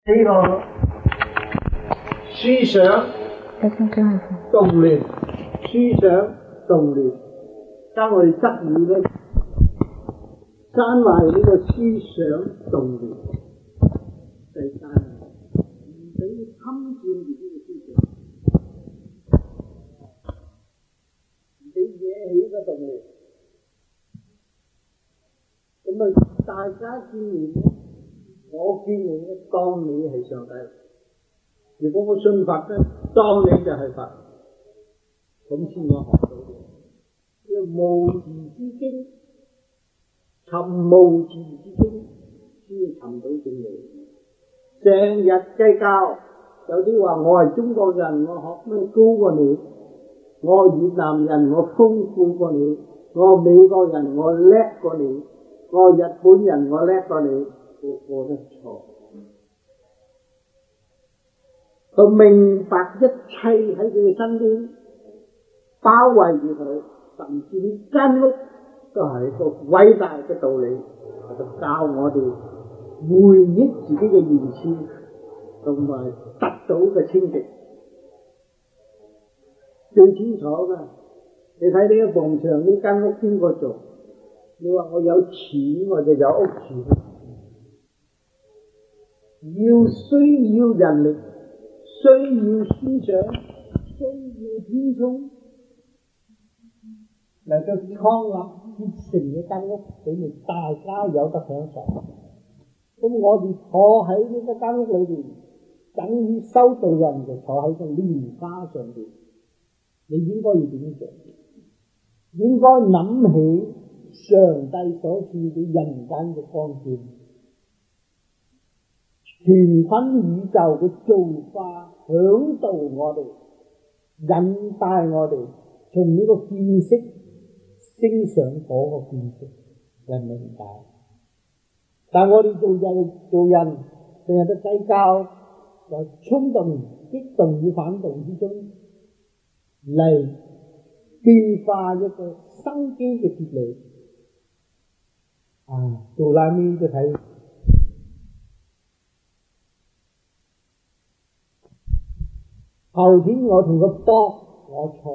呢個思想動亂，思想動亂，當我哋質疑咧，閂埋呢個思想動亂，世界唔俾侵佔住呢個思想，唔俾惹起個動亂。咁啊，大家見面咧，我見面咧，當你係上帝。如果我信佛咧，當你就係佛，咁先我學到嘅。呢個無字之經，尋無字之經，先尋到正理。成日計較，有啲話我係中國人，我學咩高過你；我係越南人，我豐富過你；我係美國人，我叻過你；我係日本人，我叻過你。個個都錯。佢明白一切喺佢嘅身邊，包圍住佢，甚至呢間屋都係一個偉大嘅道理，喺度教我哋回憶自己嘅原始，同埋得到嘅清淨。最清楚㗎，你睇呢一埲牆，呢間屋邊個做？你話我有錢我就有屋住，需要人力，需要思想，需要填充嚟到創立結成嘅間屋，俾你大家有得享受。咁我哋坐喺呢個間屋裏邊，等於修道人就坐喺個蓮花上邊。你應該要點做？應該諗起上帝所賜俾人間嘅光線，全分宇宙嘅造化響導我哋，引帶我哋從呢個見識升上嗰個見識嘅明白。但我哋做人成日都計較，在衝動、激動與反動之中嚟變化一個生機嘅哲理。到拉尾就睇後天我同佢搏，我錯，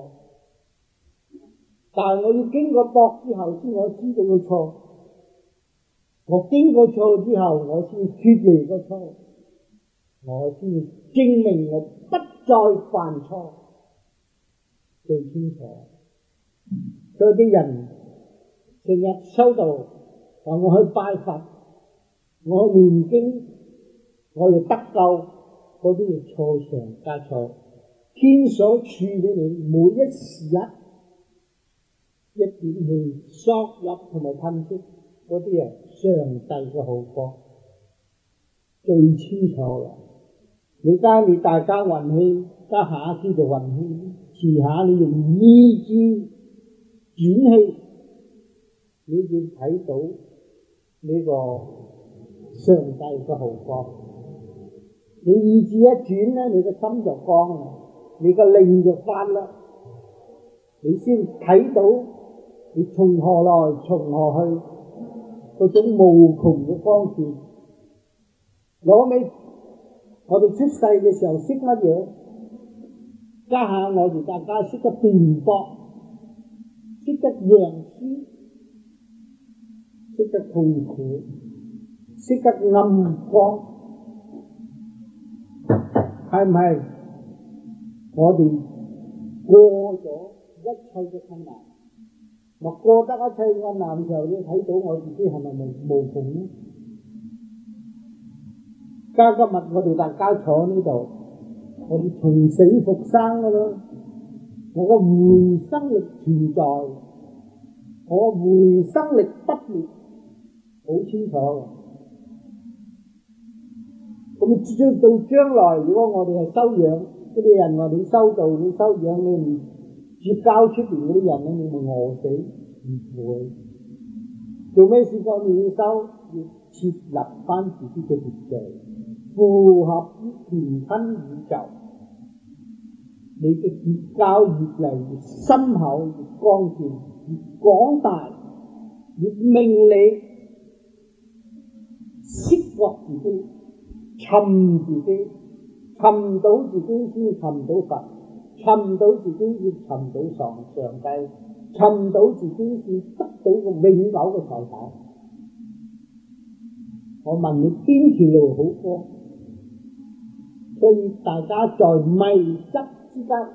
但係我要經過搏之後先我知道佢錯，我經過錯之後我先脫離個錯，我先證明我不再犯錯，最清楚。所以啲人成日修道，話我去拜佛，我去念經，我要得救，嗰啲係錯上加錯。天所賜俾你每一時一點氣索入同埋噴出，嗰啲係上帝嘅好光，最清楚啦。你加你大家運氣，加下次就運氣，遲下你用意志轉氣，你要睇到呢個上帝嘅好光。你意志一轉咧，你個心就光啦，你個靈就發啦，你先睇到你從何來從何去嗰種無窮嘅光線。攞尾我哋出世嘅時候識乜嘢？家下我哋大家識得辯駁，識得贏輸，識得痛苦，識得暗光，係唔係？我哋過咗一切嘅困難，我過得一切困難嘅時候，你睇到我自己係咪無窮呢？今日我哋大家坐呢度，我哋從死復生噶咯，我個回生力存在，我個回生力不滅，好清楚嘅。咁到將來，如果我哋係修養嗰啲人，話你修道，你修養，你唔接交出邊嗰啲人咧，你會餓死，唔會。做咩事講你要修？要設立翻自己嘅秩序，符合於全分宇宙。你嘅結交越嚟越深厚，越光線，越廣大，越明理，釋放自己， 尋自己，尋到自己先尋到佛，尋到自己先尋到上帝，尋到自己先得到個永久嘅財產。我問你邊條路好過？所以大家在迷執之間，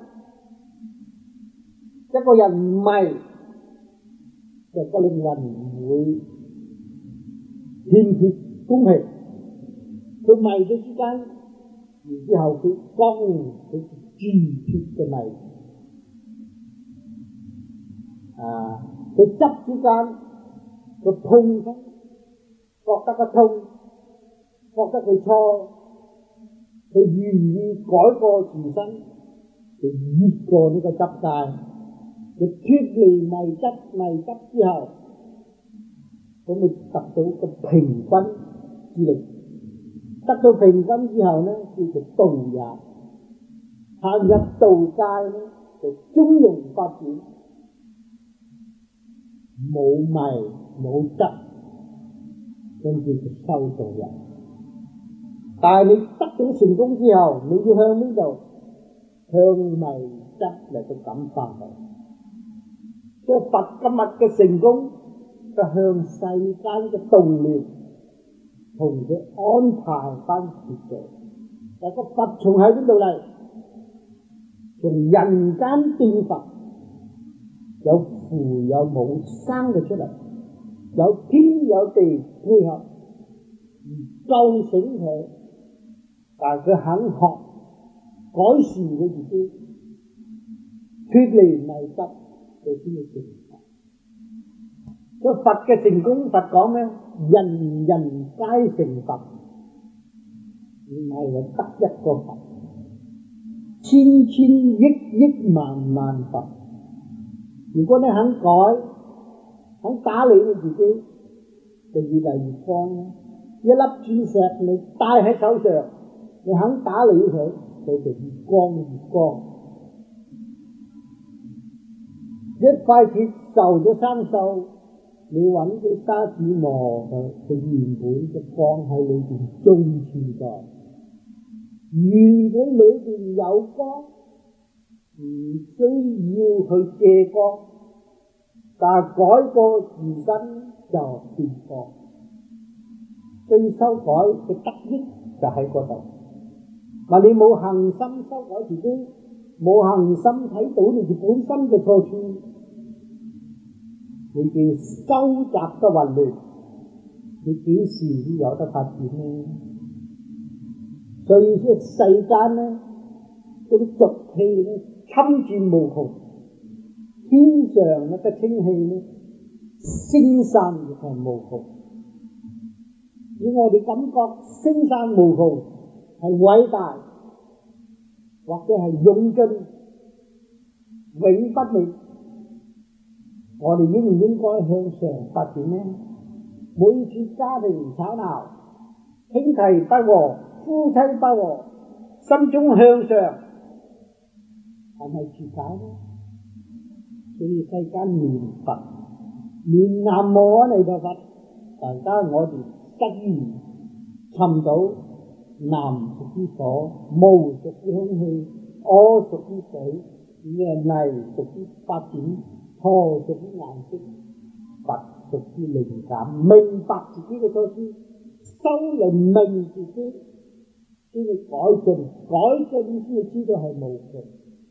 一個人唔迷，就個靈魂唔會欠缺公平。佢迷咗之間，然之後佢光佢自脫嘅迷，佢執之間個痛心，覺得個痛，覺得佢錯，佢願意改過自身，就越過呢個執界，就脫離迷執之後，咁佢得到個平均之力。得到平均之後呢，叫做道也。行入道界呢，就中庸發展，冇迷冇執，咁叫做修道人。但係你得到成功之後，你要向邊度？向迷執嚟到感化佢。所以佛今日嘅成功，就向世間嘅動亂同佢安排翻秩序。但個佛從喺邊度嚟？從人間變佛，有父有母生佢出嚟，有天有地配合，而救醒佢。但係佢肯學改善佢自己，脫離迷執，佢先至成佛。所以佛嘅成功，佛講咩？人人皆成佛，唔係話得一個佛，千千億萬萬佛。如果你肯改，肯打理你自己，就越嚟越光啦。一粒鑽石你戴喺手上，你肯打理佢，佢就越光越光。一塊鐵受咗生鏽，你揾啲砂紙磨佢原本嘅光喺裏邊仲存在。原本裏邊有光，唔需要去借光，但係改過自身就變光。最修改嘅得益就喺嗰度。嗱，你冇恒心修改自己，冇恒心睇到你本身嘅錯處，你嘅收集嘅混亂，你幾時先有得發展呢？所以即係世間呢，嗰啲俗氣呢，侵佔無窮，天上呢嘅清氣呢，星散亦係無窮。如果我哋感覺星散無窮係偉大，或者係勇進永不滅，我哋應唔應該向上發展呢？每次家庭吵鬧，兄弟不和，夫妻不和，心中向上，係咪自解呢？所以世間念佛，念南無阿彌陀佛，大家我哋得以尋到南屬於火，無屬於空氣，我屬於水，泥屬於發展，土屬於顏色，佛屬於靈感，明白自己嘅錯處，修嚟明自己，先至改進，改進先至知道係無窮。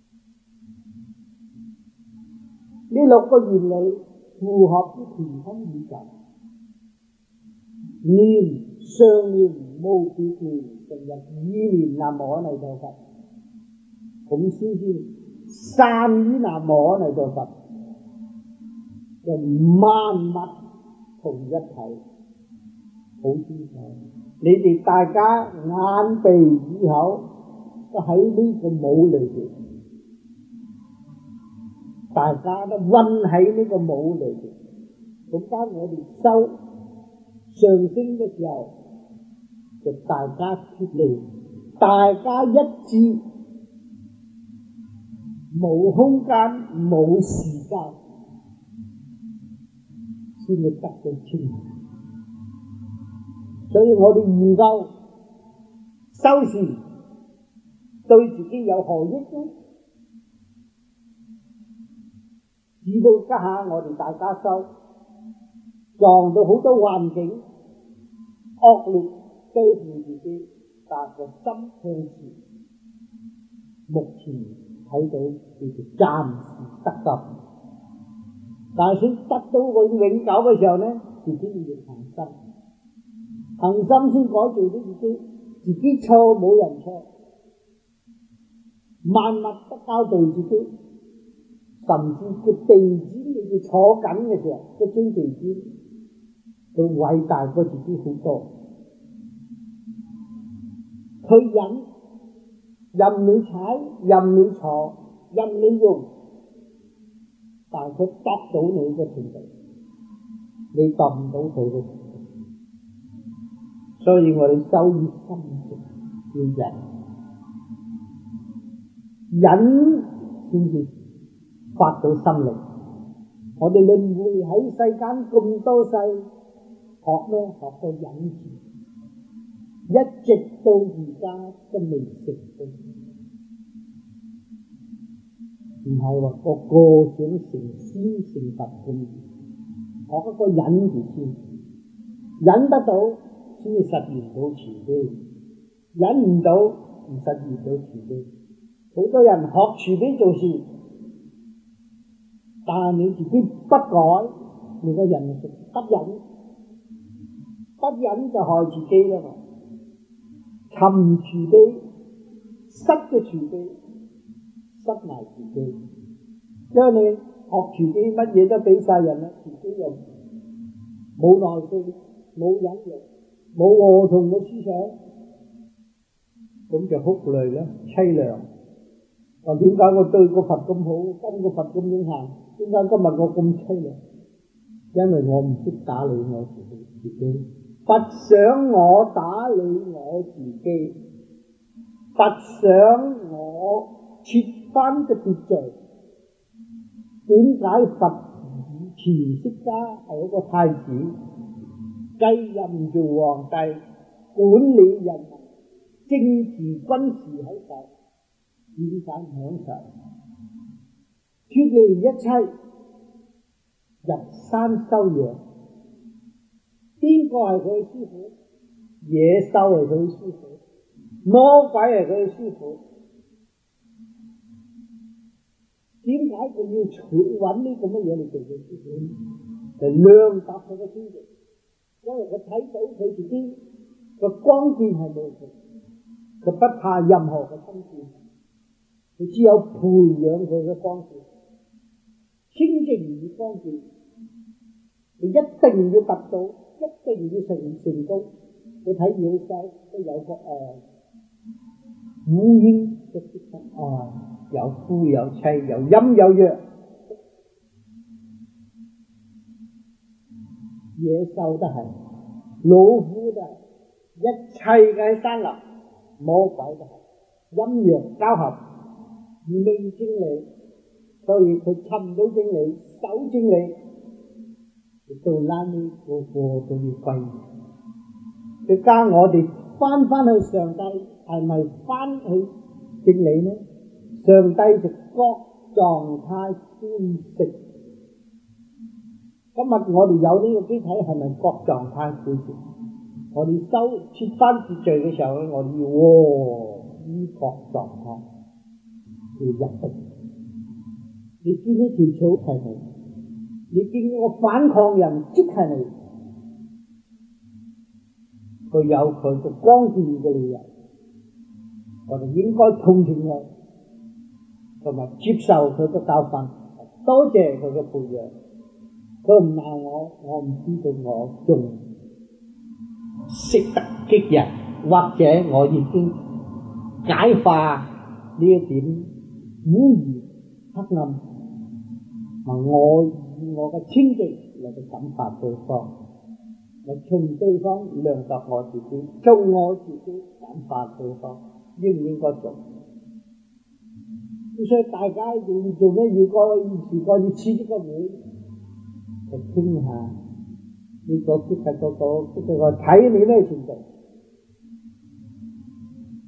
呢六個原理符合於全空宇宙。念上念無別念，成日意念南無阿彌陀佛，咁先至散於南無阿彌陀佛，就萬物同一體，好清楚。你哋大家眼鼻耳口都喺呢個母裏邊，大家都混喺呢個母裏邊。咁當我哋修上升嘅時候，就大家脫離，大家一致，冇空間冇時間，先會得到清。所以我哋研究修時對自己有何益呢？至到家下我哋大家修，撞到好多環境惡劣對付自己，但個心向前，目前睇到叫做暫時得救，但係想得到永久嘅時候呢，自己要恒心，恒心先改造咗自己，自己錯冇人錯，萬物不交對自己，甚至個地址你要坐緊嘅時候，個張地址佢偉大過自己好多。佢忍，任你踩，任你坐，任你用，但係佢得到你嘅程度，你得唔到佢嘅程度。所以我哋修於心性，要忍先至發到心力。我哋輪迴喺世間咁多世，學咩？學個忍字，一直到而家都未成功。唔係話個想成仙成佛咁，學一個忍字先，忍得到先至實現到慈悲，忍唔到唔實現到慈悲。好多人學慈悲做事，但係你自己不改，你個人就不忍，不忍就害自己啦嘛。尋慈悲，失嘅慈悲，失埋自己。因為你學慈悲乜嘢都俾晒人啦，自己又冇耐性，冇忍力，冇和同嘅思想，咁就哭累啦，凄涼。話點解我對個佛咁好，跟個佛咁樣行，點解今日我咁凄涼？因為我唔識打理我自己，佛想我打理我自己，佛想我設翻個秩序。點解佛以前釋迦係一個太子，繼任做皇帝，管理人民，政治軍事喺度？點解享受脫離一切，入山修養？邊個係佢嘅師傅？野獸係佢嘅師傅，魔鬼係佢嘅師傅。點解佢要揾呢咁嘅嘢嚟做佢師傅？就量度佢嘅天地，因為佢睇到佢自己個光線係冇錯，佢不怕任何嘅侵佔。佢只有培養佢嘅光線，清淨與光線，你一定要達到，一定要成功。佢睇野獸都有個愛，烏蠅都識得愛，有夫有妻，有陰有陽。野獸都係，老虎都係，一切嘅山林，魔鬼都係，陰陽交合。明正理，所以佢尋到正理，守正理，到拉尾個個都要歸。佢教我哋翻去上帝，係咪翻去正理呢？上帝就各狀態觀息。今日我哋有呢個機體，係咪各狀態觀息？我哋設翻秩序嘅時候咧，我哋要依各狀態。要入去，你見呢條草係你，你見我反抗人即係你，佢有佢嘅光劍嘅理由，我哋應該同情佢，同埋接受佢嘅教訓，多謝佢嘅培養。佢唔鬧我，我唔知道我仲識得激人，或者我已經解化呢一點污穢黑暗，我以我嘅清淨嚟到感化對方，我從對方量度我自己，從我自己感化對方，應唔應該做？所以大家要做咩？要設呢個會，就傾下呢個激下嗰個，激下個睇你咩程度。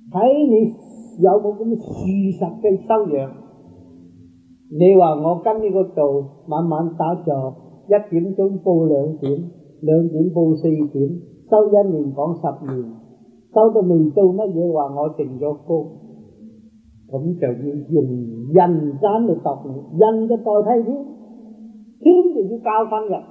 睇你有冇咁事實嘅修養。你話我跟呢個度晚晚打坐，1點鐘報2點，2點報4點，修1年講10年，修到未到乜嘢話我成咗功，咁就要用人間嚟度你，人就代替天，天就要教訓人。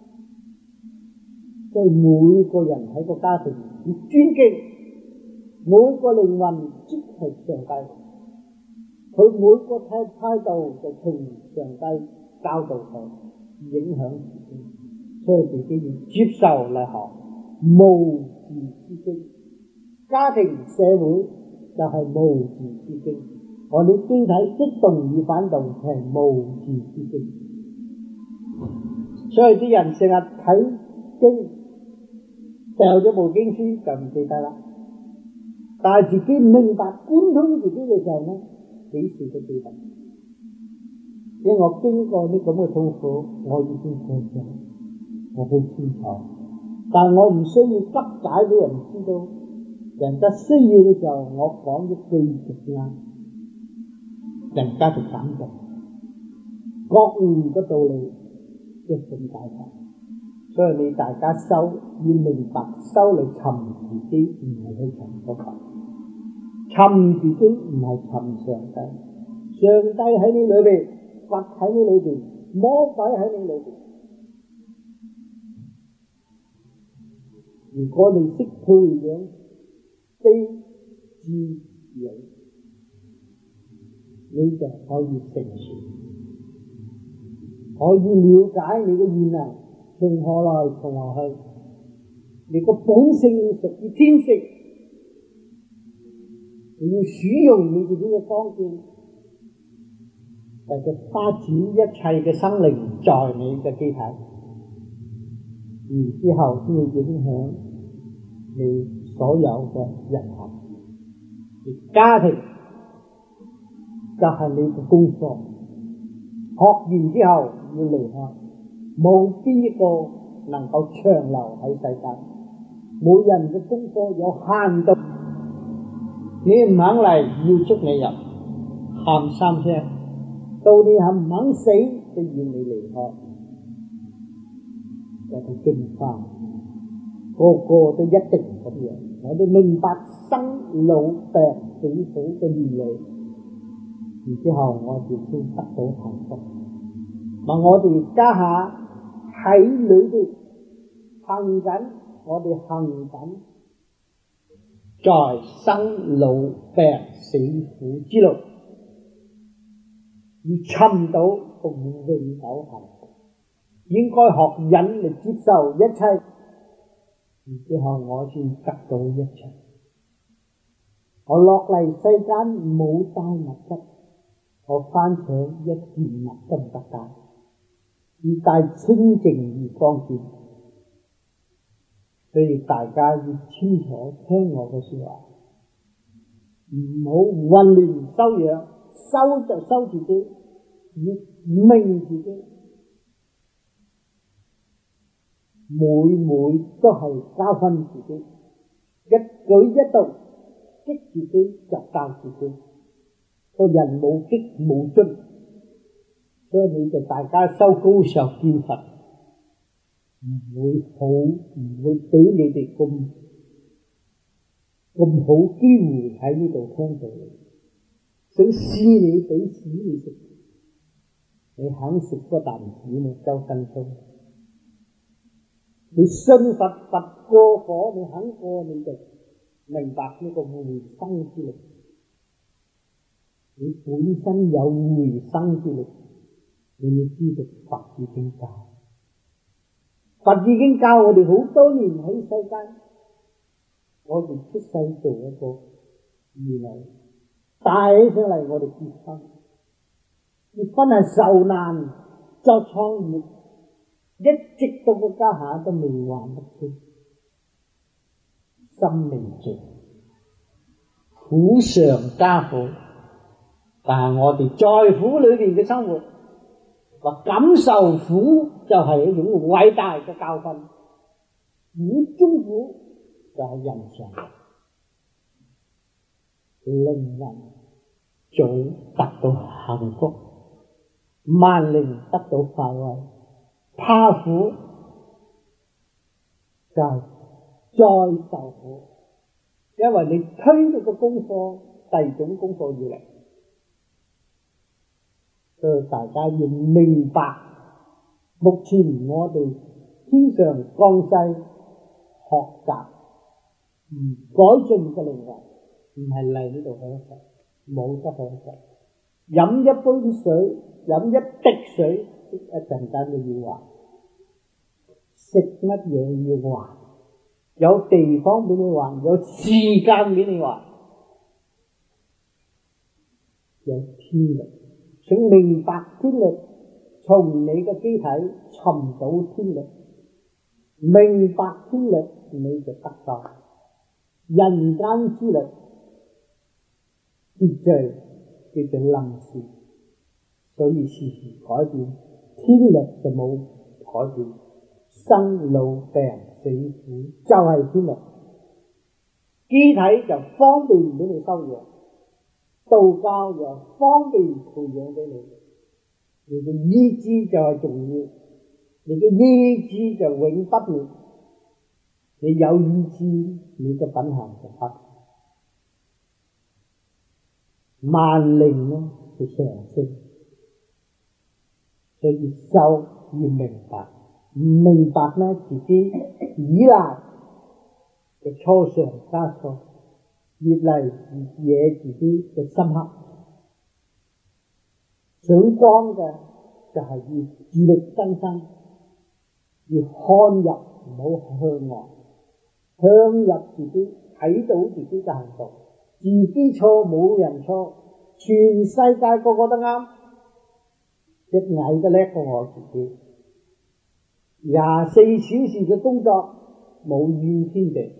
所以每個人喺個家庭要尊敬，每個靈魂即係上帝，佢每個態度就從上帝教導佢，影響自己，所以自己要接受嚟學無字之經。家庭社會就係無字之經，我哋機體激動與反動係無字之經。所以啲人成日睇經，掉咗部經書就唔記得啦，但係自己明白貫通自己嘅時候呢，幾時都記得。因為我經過啲咁嘅痛苦，我已經過咗，我好清楚。但我唔需要急解俾人知道，人家需要嘅時候，我講一句就啱，人家就感動，覺悟嘅道理一種解法。所以你大家修要明白，修嚟尋自己，唔係去尋嗰個；尋自己唔係尋上帝。上帝喺你裏邊，佛喺你裏邊，魔鬼喺你裏邊。如果你識培養悲智勇，你就可以成熟，可以了解你嘅異能從何來從何去，你個本性屬於天性，你要使用你自己嘅光劍，就發展一切嘅生靈在你嘅機體，然之後先會影響你所有嘅人行。而家庭就係你嘅功課，學完之後要離開，冇邊一個能夠長留喺世界。每人嘅功課有限度，你唔肯嚟要捉你入，喊3聲，到你肯唔肯死都要你離開。就係進化，個個都一定咁樣。我哋明白生老病死苦嘅原理，然之後我哋先得到幸福。我哋家下喺裏邊行緊，我哋行緊在生老病死苦之路，要尋到個永久幸福。應該學忍嚟接受一切，然之後我先得到一切。我落嚟世間冇帶物質，我翻上一件物都唔得帶，要帶清淨與光線。所以大家要清楚聽我嘅說話，唔好混亂修養，修就修自己，要明自己。每都係教訓自己，一舉一動激自己就教自己。個人冇激冇進，所以你就大家修高尚見佛，唔會俾你哋咁好機會喺呢度聽到你，想試你俾屎你食，你肯食嗰啖屎你周身鬆。你信佛，佛過火，你肯過你就明白呢個回生之力。你本身有回生之力，你要知道佛已經教，佛已經教我哋好多年喺世間，我哋出世做一個兒女，大起上嚟我哋結婚，結婚係受難作創業。一直到個家下都未還得清，心命盡，苦上加苦。但係我哋在苦裏邊嘅生活，話感受苦就係一種偉大嘅教訓，苦中苦就係人常。 令人早得到幸福，萬靈得到快慰，怕苦就再受苦，因為你推呢個功課，第二種功課要嚟。所以大家要明白，目前我哋天上降世學習改進嘅靈魂，唔係嚟呢度享受，冇得享受。飲一杯水，飲一滴水，一陣間都要還。食乜嘢要還？有地方俾你還，有時間俾你還，有天律。想明白天律，從你嘅機體尋到天律，明白天律，你就得到人間之律，秩序叫做臨時，所以時時改變，天律就冇改變，生老病死苦就係天律，機體就方便俾你修養，道教又方便培養俾你，你嘅意志就係重要，你嘅意志就永不滅，你有意志，你嘅品行就不萬靈呢就上升，所以修要明白，唔明白呢自己依賴就錯上加錯，越嚟越惹自己嘅深刻。想光嘅就係要自力更生，要看入唔好向外，向入自己睇到自己嘅行動，自己錯冇人錯，全世界個個都啱，一矮都叻過我自己。24小時嘅工作冇怨天地，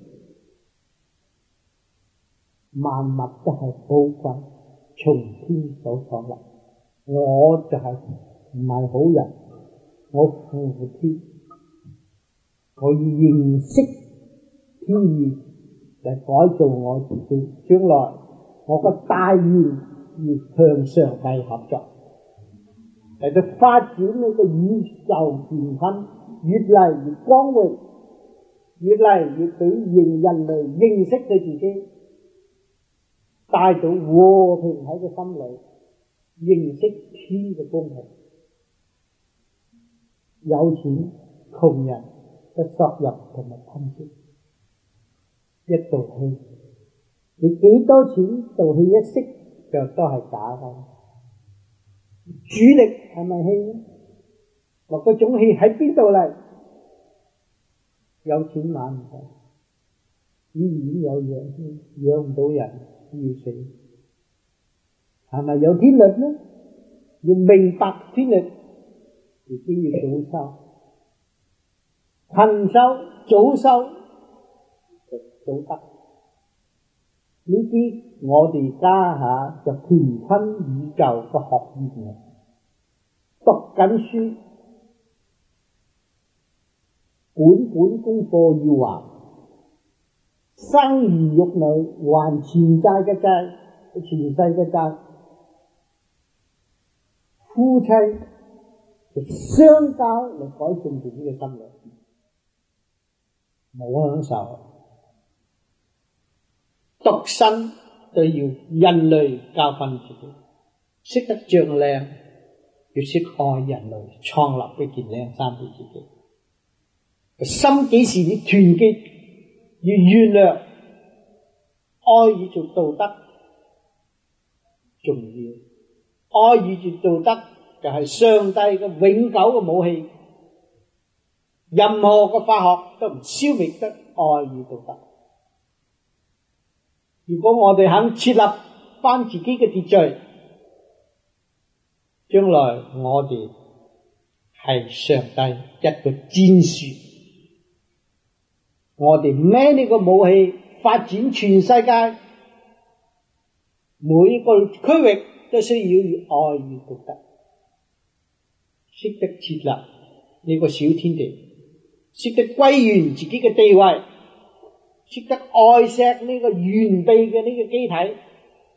萬物都係寶貴，從天所創立。我就係唔係好人，我負天，我要認識天意嚟改造我自己。將來我個大願要向上帝合作，嚟到發展呢個宇宙健康，越嚟越光榮，越嚟越俾人類認識佢自己，帶到和平喺個心裏，認識天嘅公平。有錢窮人嘅索入同埋貪息，一道氣，你幾多錢道氣一息就都係假嘅。主力係咪氣呢？或嗰種氣喺邊度嚟？有錢買唔到，醫院有藥養唔到人，要死。係咪有天律呢？要明白天律，自己要早修，勤修早修就早得。呢啲我哋家下就乾坤宇宙嘅學院，讀緊書，本功課要還，生兒育女還前債嘅債，前世嘅債。夫妻就相交嚟改善自己嘅心靈，冇享受。獨身都要人類教訓自己，識得着靚，要識愛人類，創立一件靚衫俾自己。個心幾時要團結，要原諒，愛與做道德重要。愛與住道德就係上帝嘅永久嘅武器，任何嘅化學都唔消滅得愛與道德。如果我哋肯設立翻自己嘅秩序，將來我哋係上帝一個戰士，我哋孭呢個武器發展全世界，每一個區域都需要愛與道德，識得設立呢個小天地，識得歸原自己嘅地位，識得愛惜呢個完備嘅呢個機體，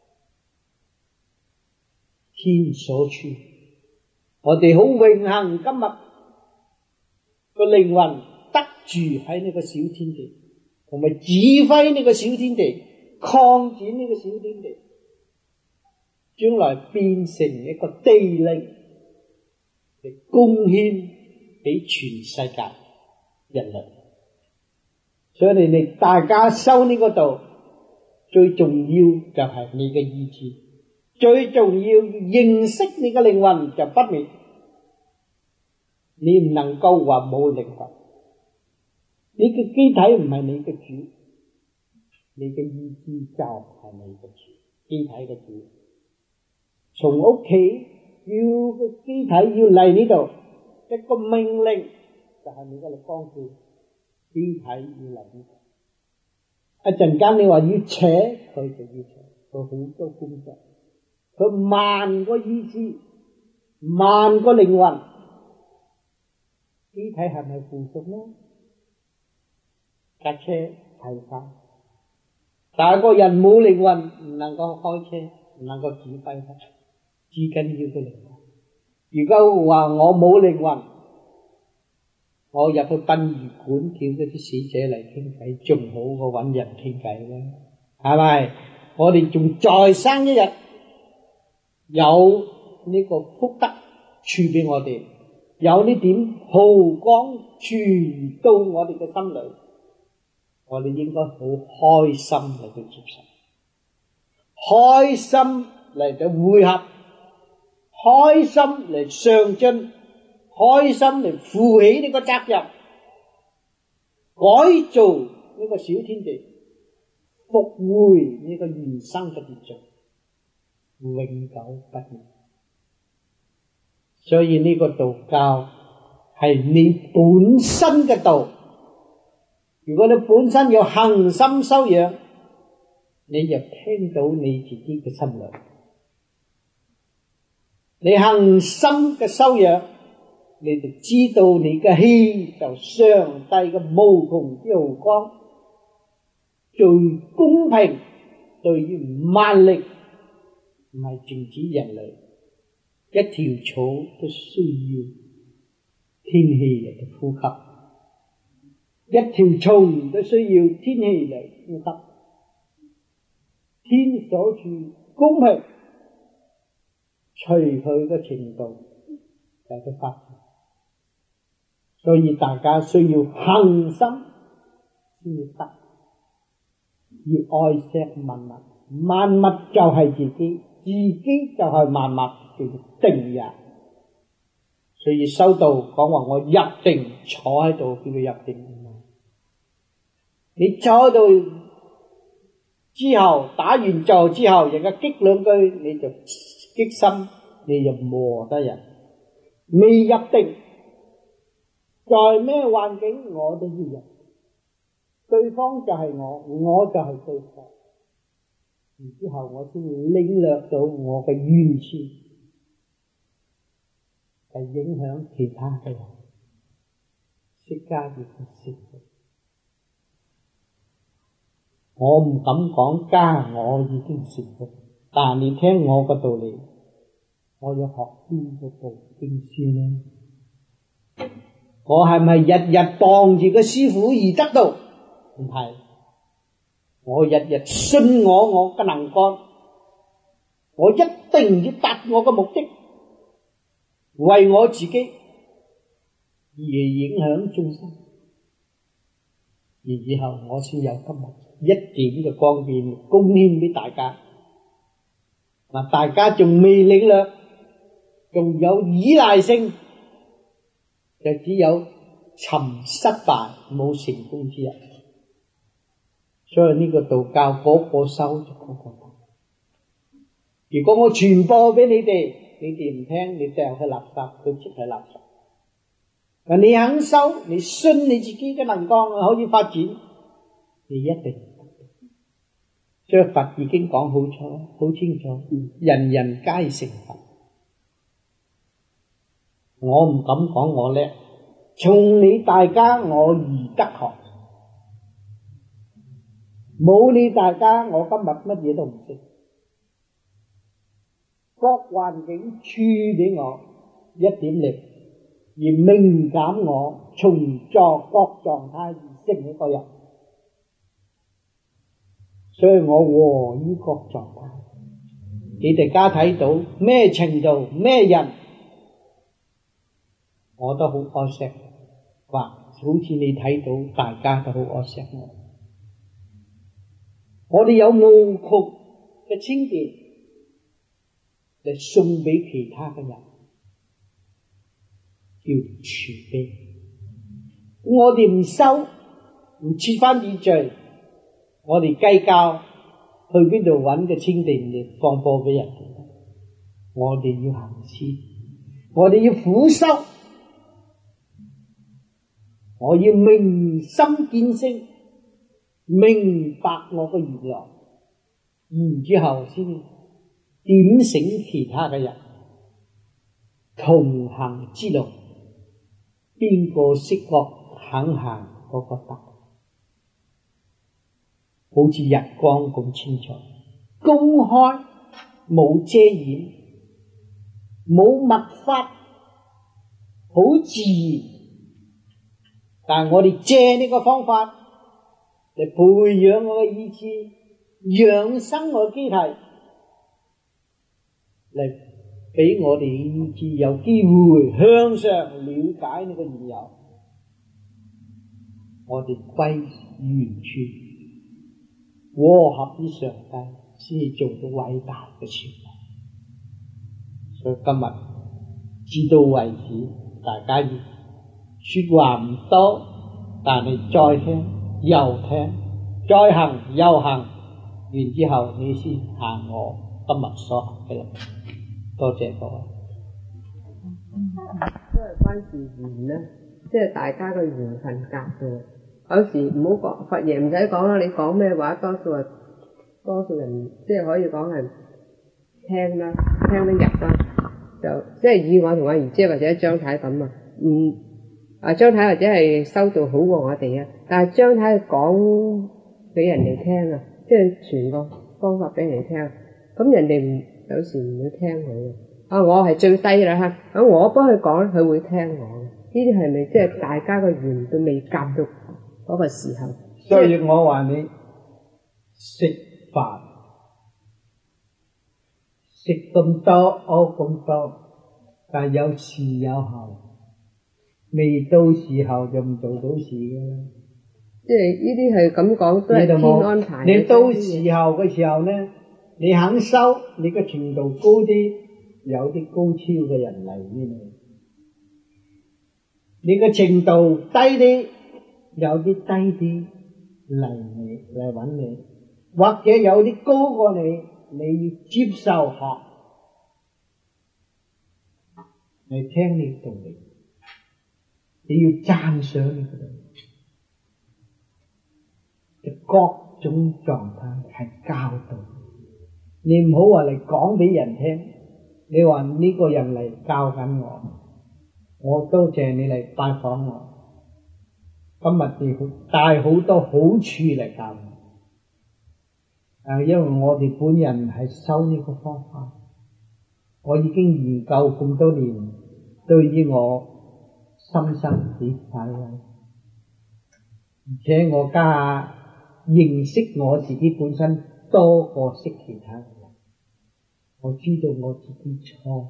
天所賜。我哋好榮幸今日個靈魂得住喺呢個小天地，同埋指揮呢個小天地，擴展呢個小天地，將來變成一個地靈嚟貢獻俾全世界人類。所以你哋大家修呢個道，最重要就係你嘅意志，最重要認識你嘅靈魂就不滅。你唔能夠話冇靈魂，你嘅機體唔係你嘅主，你嘅意志就係你嘅主，機體嘅主。從屋企要個機體要嚟呢度，一個命令就係你嘅力光照，機體要嚟呢度。一陣間你話要扯，佢就要扯，佢好多工作，佢慢過意志，慢過靈魂。機體係咪附屬呢？架車係返，但係個人冇靈魂，唔能夠開車，唔能夠指揮佢。至緊要個靈魂。如果話我冇靈魂，我入去殯儀館叫嗰啲死者嚟傾偈，仲好過搵人傾偈啦，係咪？我哋仲再生一日，有呢個福德賜俾我哋，有呢點毫光傳到我哋嘅心裏，我哋應該好開心嚟到接受，開心嚟到會合，開心嚟上進，開心嚟負起呢個責任，改造呢個小天地，復回呢個原生嘅秩序，永久不滅。所以呢個道教係你本身嘅道。如果你本身有恆心修養，你就聽到你自己嘅心裏。你恆心嘅修養，你就知道你嘅氣就上帝嘅無窮之毫光，最公平對於萬力，唔係淨止人類。一條草都需要天氣嚟到呼吸，一條蟲都需要天氣嚟呼吸。天所處公平，隨佢嘅程度嚟到發展。所以大家需要恆心先至得，要愛惜萬物，萬物就係自己，自己就係萬物，叫做定也。所以修道講話我入定，坐喺度叫佢入定。你坐喺度之後，打完坐之後，人家激兩句你就激心，你就磨得人。未入定，在咩環境我都要入，對方就係我，我就係對方。然之後我先領略到我嘅緣處，係影響其他嘅人，釋迦亦都識。我唔敢講家，我已經識咗，但你聽我嘅道理，我要學邊個部經書呢？我係咪日日傍住個師父而得到？唔係。我日日信我嘅能幹，我一定要達我嘅目的，為我自己而影響眾生，然之後我先有今日一點嘅光變貢獻俾大家。嗱，大家仲未領略，仲有依賴性，就只有尋失敗冇成功之日。所以呢個道教個個修就個個得。如果我傳播俾你哋，你哋唔聽，你掉去垃圾，佢即係垃圾。嗱，你肯修，你信你自己嘅能幹可以發展，你一定得。所以佛已經講好楚，好清楚，人人皆成佛。我唔敢講我叻，從你大家我而得學。冇你大家，我今日乜嘢都唔識。 各環境賜俾我一點力，而明減我從作各狀態而成一個人，所以我和於各狀態。你哋家睇到咩程度咩人，我都好愛惜，或好似你睇到大家都好愛惜我。我哋有無窮嘅清潔嚟送俾其他嘅人，叫慈悲。我哋唔收，唔設翻秩序，我哋計較去邊度揾嘅清淨嚟放播俾人哋。我哋要行善，我哋要苦修，我要明心見性，明白我嘅原來，然之後先點醒其他嘅人，同行之路，邊個識覺肯行嗰個得，好似日光咁清楚，公開，冇遮掩，冇密法，好自然。但係我哋借呢個方法嚟培養我嘅意志，養生我嘅機體，嚟俾我哋意志有機會向上了解呢個現有，我哋歸原處，和合於上帝，先至做到偉大嘅事。所以今日至到為止，大家要說話唔多，但係再聽又聽，再行又行，然之後你先行我今日所行嘅路。多謝各位。 因為關事緣咧，即係大家嘅緣分夾嘅。有時唔好講佛爺唔使講啦，你講咩話，多數人即係可以講係聽啦，聽得入啦。就即係以我同阿姨姐或者張太咁啊，張太或者係修道好過我哋啊，但係張太講俾人哋聽啊，即係傳個方法俾人哋聽，咁人哋有時唔會聽佢啊。我係最低啦吓，咁我幫佢講，佢會聽我嘅。呢啲係咪即係大家嘅緣都未夾到嗰個時候？ 所以我話你食飯食咁多屙咁多，但係有時有候，未到時候就唔做到事嘅啦。 即係呢啲係咁講都係天安排。 你到時候嘅時候呢，你肯修，你嘅程度高啲，有啲高超嘅人嚟呢。你嘅程度低啲，有啲低啲嚟揾你，或者有啲高過你，你要接受學，你聽你嘅道理，你要讚賞你嘅道理，各種狀態係教導。你唔好話嚟講俾人聽，你話呢個人嚟教緊我多謝你嚟拜訪我。今日你帶好多好處嚟教我，因為我哋本人係修呢個方法，我已經研究咁多年，對於我深深幾快慰，而且我家下認識我自己本身多過識其他人，我知道我自己錯，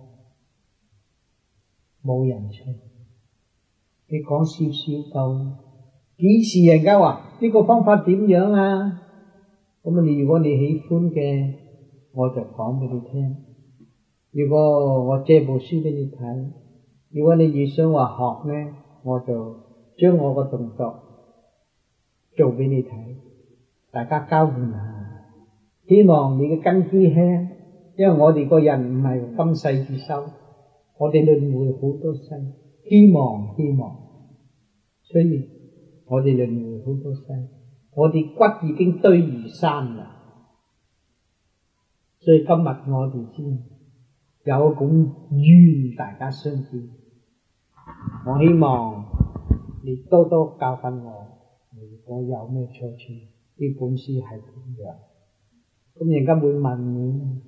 冇人錯，你講少少夠。幾時人家話呢個方法點樣啊？咁你如果你喜歡嘅，我就講俾你聽。如果我借部書俾你睇，如果你越想話學呢，我就將我個動作做俾你睇，大家交換下。希望你嘅根基輕，因為我哋個人唔係今世至修，我哋輪迴好多世，希望，所以我哋輪迴好多世，我哋骨已經堆如山啦，所以今日我哋先有咁緣大家相見。我希望你多多教訓我，如果有咩錯處，呢本書係點樣？咁人家會問你，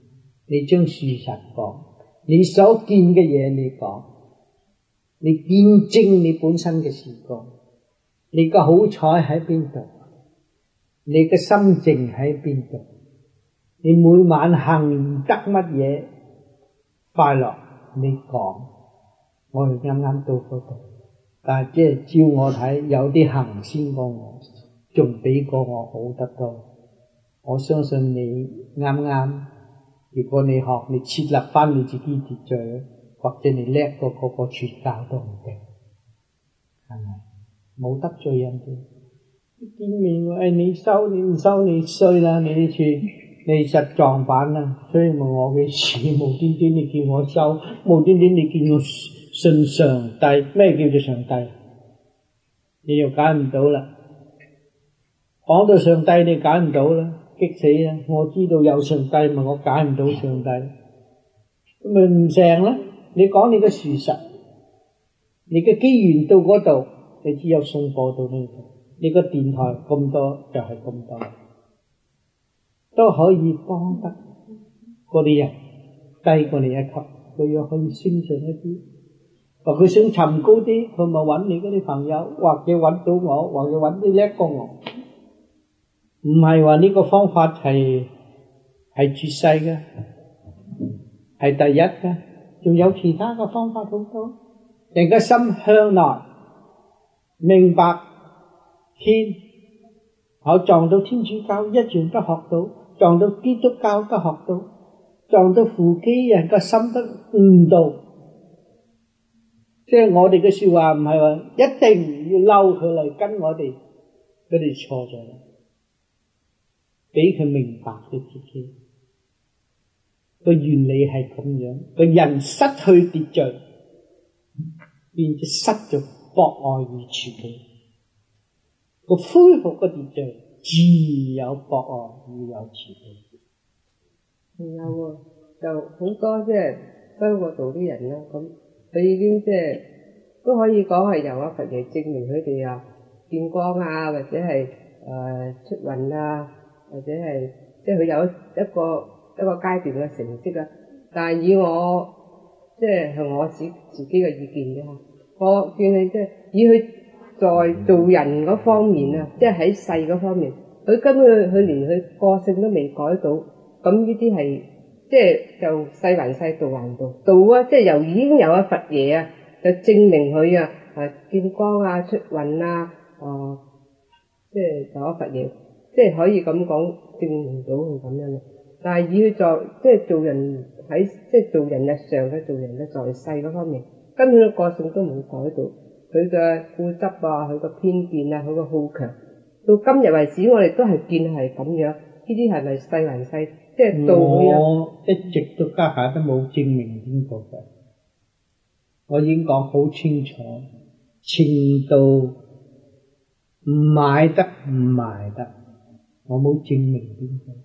你將事實講，你所見嘅嘢你講，你見證你本身嘅事講，你個好彩喺邊度，你嘅心情喺邊度，你每晚幸得乜嘢快樂，你講。我哋啱啱到嗰度，但係即係照我睇，有啲行先過我，仲比過我好得多。我相信你啱啱，如果你學，你設立翻你自己秩序，或者你叻過嗰個傳教都唔定，係咪？冇得罪人哋。見面我你收你唔收你衰啦，你呢次你實撞板啦，所以冇我嘅事，無端端你叫我收，無端端你叫我信上帝，咩叫做上帝？你又解唔到啦。講到上帝你解唔到啦，激死啦！我知道有上帝咪我解唔到上帝，咁咪唔成啦。你講你嘅事實，你嘅機緣到嗰度，你只有送播到呢度。你個電台咁多就係咁多，都可以幫得嗰啲人低過你一級，佢又可以升上一啲。或佢想尋高啲，佢咪揾你嗰啲朋友，或者揾到我，或者揾啲叻過我。唔係話呢個方法係絕世嘅，係第一嘅，仲有其他嘅方法好多。人嘅心向內明白天，我撞到天主教一樣都學到，撞到基督教都學到，撞到扶基人嘅心都悟到。即係我哋嘅說話唔係話一定要嬲佢嚟跟我哋，佢哋錯咗啦。俾佢明白佢自己個原理係咁樣，個人失去秩序，變咗失咗博愛與慈悲。個恢復個秩序，自有博愛與有慈悲。 仲有喎，就好多即係修過道啲人啦，咁佢已經即係都可以講係由阿佛爺證明佢哋啊見光啊，或者係出雲啊。或者係即係佢有一個階段嘅成績啦，但係以我即係我自己嘅意見啫，我見你即係以佢在做人嗰方面啊，即係喺世嗰方面，佢根本佢連佢個性都未改到，咁呢啲係即係就世還世道還道啊，即係由已經有阿佛爺啊，就證明佢啊見光啊出雲啊，即係有阿佛爺。即係可以咁講證明到佢咁樣咯，但係以佢即係做人喺即係做人日常嘅做人嘅在世嗰方面，根本個個性都冇改到，佢嘅固執啊，佢嘅偏見啊，佢嘅好強，到今日為止我哋都係見係咁樣，呢啲係咪世還世？即係到佢啊！ 我一直到家下都冇證明邊個嘅，我已經講好清楚，程度唔買得唔賣得。我冇證明邊個，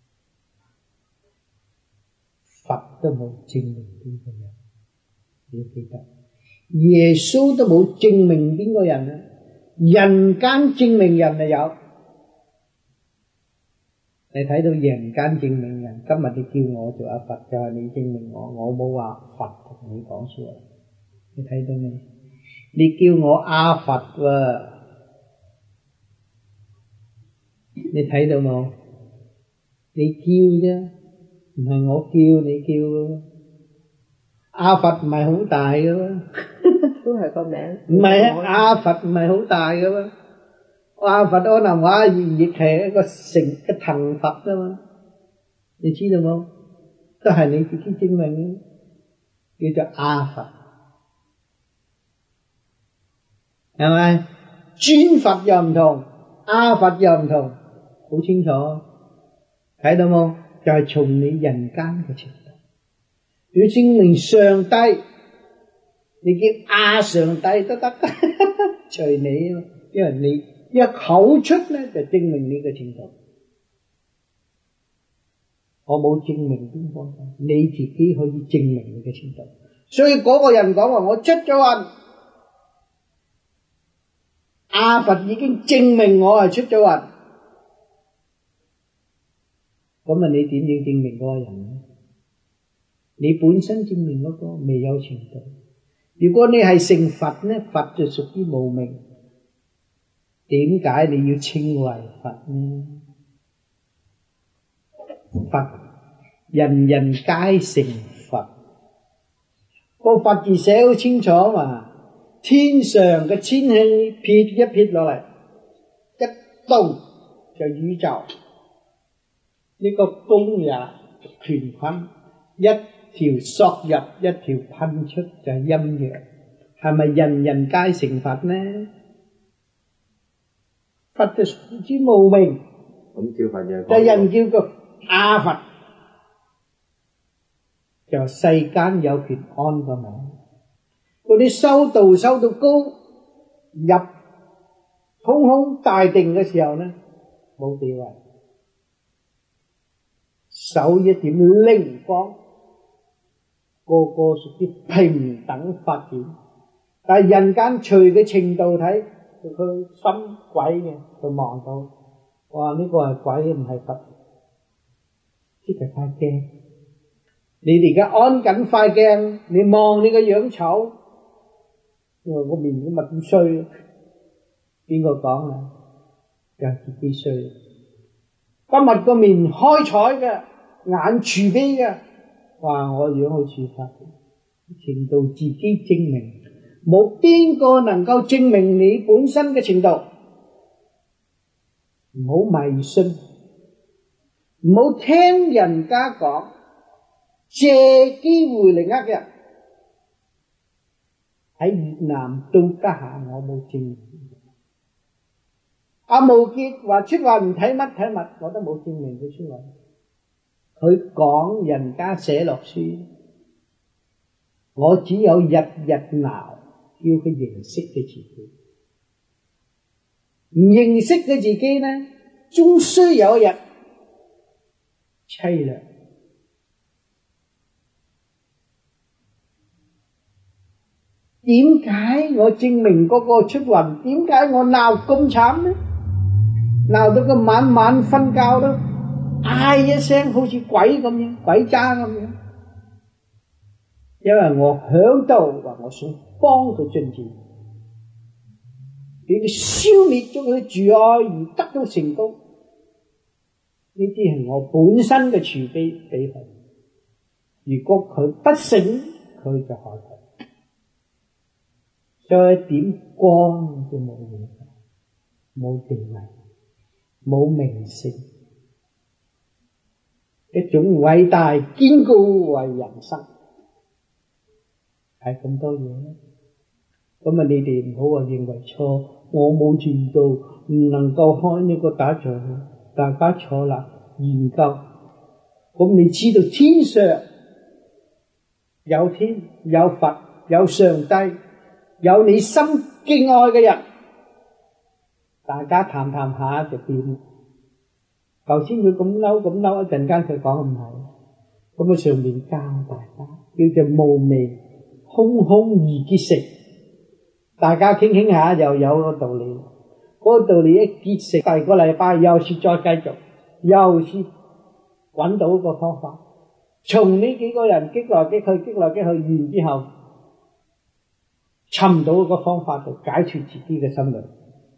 佛都冇證明邊個人，你要記得，耶穌都冇證明邊個人啊，人間證明人係有。你睇到人間證明人，今日你叫我做阿佛，就係你證明我，我冇話佛同你講說話，你睇到未？你叫我阿佛喎。你睇到冇？你叫啫，唔係我叫你叫咯。阿佛唔係好大噶喎， 都係個名。 唔係啊，阿佛唔係好大噶喎。阿佛可能話亦係一個成嘅騰佛啫嘛。你知道冇？都係你自己證明，叫做阿佛，係咪？尊佛又唔同，阿佛又唔同。好清楚，睇到冇？就係從你人間嘅程度，要證明上帝，你叫阿上帝都得，隨你啊！因為你一口出咧，就證明你嘅程度。我冇證明邊個，你自己可以證明你嘅程度。所以嗰個人講話我出咗雲，阿佛已經證明我係出咗雲。咁啊，你點樣證明嗰個人咧？ 你本身證明嗰個未有程度。如果你係成佛呢，佛就屬於無明。點解你要稱為佛呢？佛人人皆成佛，個佛字寫好清楚嘛。天上嘅千氣撇一撇落嚟，一動就宇宙，呢個風也乾坤，一條索入，一條噴出，就係陰陽。係咪人人皆成佛呢？佛就屬之無明， 咁叫佛嘅， 就人叫個阿佛，就世間有權安個名。嗰啲修道修到高，入空空大定嘅時候呢，冇地位，手一點靈光，個個屬於平等發展。但係人間隨嘅程度睇，佢心鬼嘅，佢望到，哇！呢個係鬼唔係佛，即係塊鏡。你哋而家安緊塊鏡，你望你個樣醜，因為個面咁咪咁衰，邊個講啊？就係自己衰。今日個面開彩嘅，眼慈悲嘅，哇！我樣好似佛，程度自己證明。冇邊個能夠證明你本身嘅程度。唔好迷信，唔好聽人家講，借機會嚟呃人。喺越南到家下我冇證明。阿無傑話出話唔睇乜睇物，我都冇證明佢出嚟。佢講人家寫落書，我只有日日鬧。叫佢認識佢自己，唔認識佢自己呢，終須有一日凄涼。點解我證明嗰個出雲？點解我鬧咁慘呢？鬧到佢晚晚瞓覺都嗌一聲，好似鬼咁樣，鬼渣咁樣。因為我響度話我想幫佢進展，俾佢消滅咗佢住愛而得到成功，呢啲係我本身嘅慈悲俾佢。如果佢不醒，佢就害佢。所以點光都冇用，冇地位，冇名聲，一種偉大堅固為人生。係咁多嘢咧，咁啊你哋唔好話認為錯，我冇傳道，唔能夠開呢個打仗，大家坐啦研究。咁你知道天上有天有佛有上帝，有你心敬愛嘅人，大家談談下就變。頭先佢咁嬲，一陣間佢講唔係，咁啊上面教大家叫做無味。空空而結成，大家傾傾下又有個道理。嗰個道理一結成，第二個禮拜又是再繼續，又是揾到個方法。從呢幾個人激來激去，完之後，尋到個方法就解決自己嘅心靈。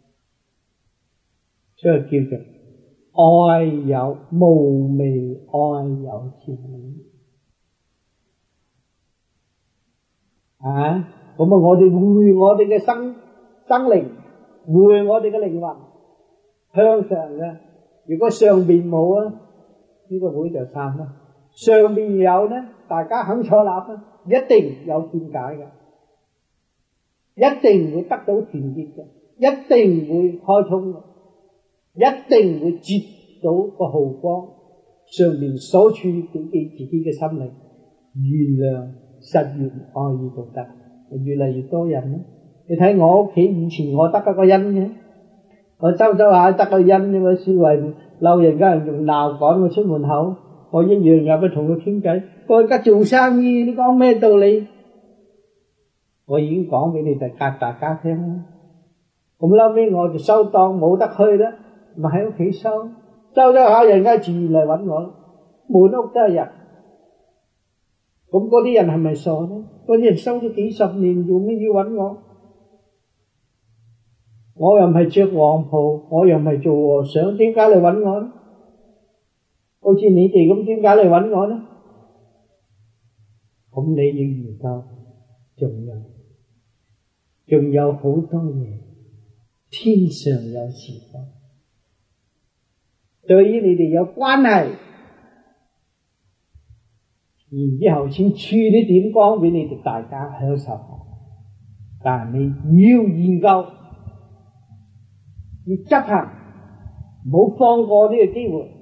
所以叫做愛有無味，愛有智慧。咁我哋會我哋嘅生靈，會我哋嘅靈魂向上嘅。如果上邊冇啊，呢個會就散啦。上邊有呢，大家肯坐立啊，一定有見解嘅，一定會得到團結嘅，一定會開通嘅，一定會接到個毫光。上面所處俾自己嘅心靈原諒。實現愛與道德，越嚟越多人咧。你睇我屋企以前我得一個恩嘅，我周下得個恩啫嘛，視為嬲人家人仲鬧趕我出門口，我一樣入去同佢傾偈。我而家做生意，你講咩道理？我已經講俾你哋大家聽啦。咁後尾我就收檔冇得去啦，咪喺屋企收下人家自然嚟搵我，滿屋都係人。 咁嗰啲人係咪傻呢？嗰啲人修咗幾十年，做咩要揾我？我又唔係着黃袍，我又唔係做和尚，點解嚟揾我呢？好似你哋咁，點解嚟揾我呢？咁你要研究，仲有好多嘢，天上有時光，對於你哋有關係，然之後先處啲點光俾你哋大家享受。但係你要研究，要執行，唔好放過呢個機會。